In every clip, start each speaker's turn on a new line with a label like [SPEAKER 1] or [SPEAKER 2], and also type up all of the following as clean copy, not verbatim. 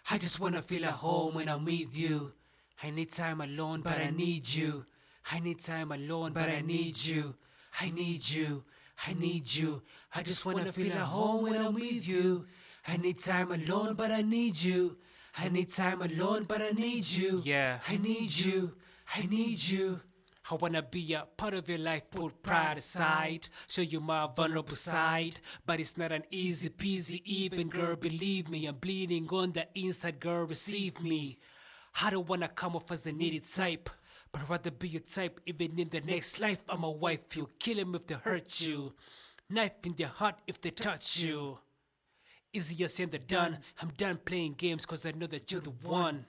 [SPEAKER 1] I just wanna feel at home when I'm with you. I need time alone, but I need you. I need time alone, but I need you. I need you. I need you. I just wanna feel at home when I'm with you. I need time alone, but I need you. I need time alone, but I need you.
[SPEAKER 2] Yeah.
[SPEAKER 1] I need you. I need you.
[SPEAKER 2] I wanna be a part of your life, put pride aside, show you my vulnerable side. But it's not an easy peasy even, girl, believe me. I'm bleeding on the inside, girl, receive me. I don't wanna come off as the needed type, but rather be your type even in the next life. I'm a wife, you kill him if they hurt you, knife in their heart if they touch you. Easier said than done, I'm done playing games cause I know that you're the one.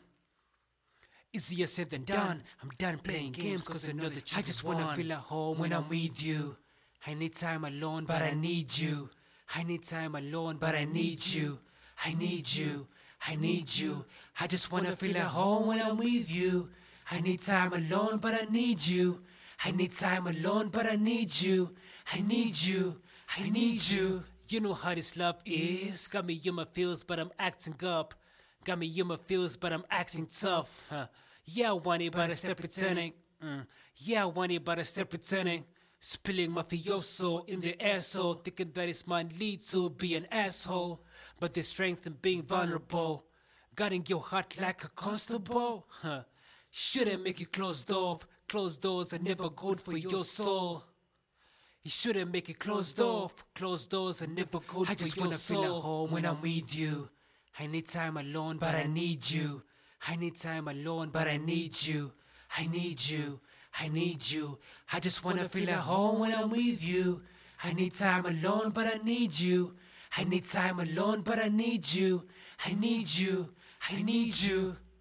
[SPEAKER 2] Easier said than done, I'm done playing games cause I know that you're
[SPEAKER 1] I just
[SPEAKER 2] the one.
[SPEAKER 1] wanna feel at home when I'm with you. I need time alone, but I need you. I need time alone, but I need you. I need you. I need you. I just wanna feel at home when I'm with you. I need time alone, but I need you. I need time alone, but I need you. I need you. I need you.
[SPEAKER 2] You know how this love is. Got me in my feels, but I'm acting up. Got me in my feels, but I'm acting tough. Yeah, I want it, but I step returning. Yeah, I want it, but I step returning. Spilling mafioso in the asshole, thinking that it might lead to be an asshole. But there's strength in being vulnerable. Guarding your heart like a constable. Shouldn't make you closed off. Closed doors are never good for your soul. You shouldn't make it closed off. Closed doors are never good
[SPEAKER 1] I just
[SPEAKER 2] for your
[SPEAKER 1] wanna feel
[SPEAKER 2] soul.
[SPEAKER 1] at home when I'm with you. I need time alone, but I need you. I need time alone, but I need you. I need you. I need you. I just wanna feel at home when I'm with you. I need time alone, but I need you. I need time alone, but I need you. I need you. I need you.